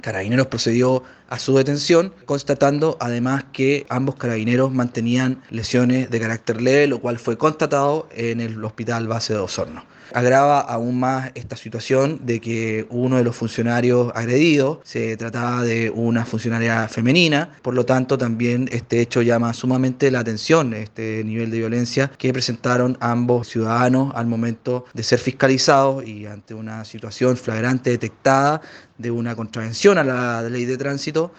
Carabineros procedió a su detención, constatando además que ambos carabineros mantenían lesiones de carácter leve, lo cual fue constatado en el Hospital Base de Osorno. Agrava aún más esta situación de que uno de los funcionarios agredidos se trataba de una funcionaria femenina, por lo tanto también este hecho llama sumamente la atención, este nivel de violencia que presentaron ambos ciudadanos al momento de ser fiscalizados y ante una situación flagrante detectada de una contravención a la ley de tránsito,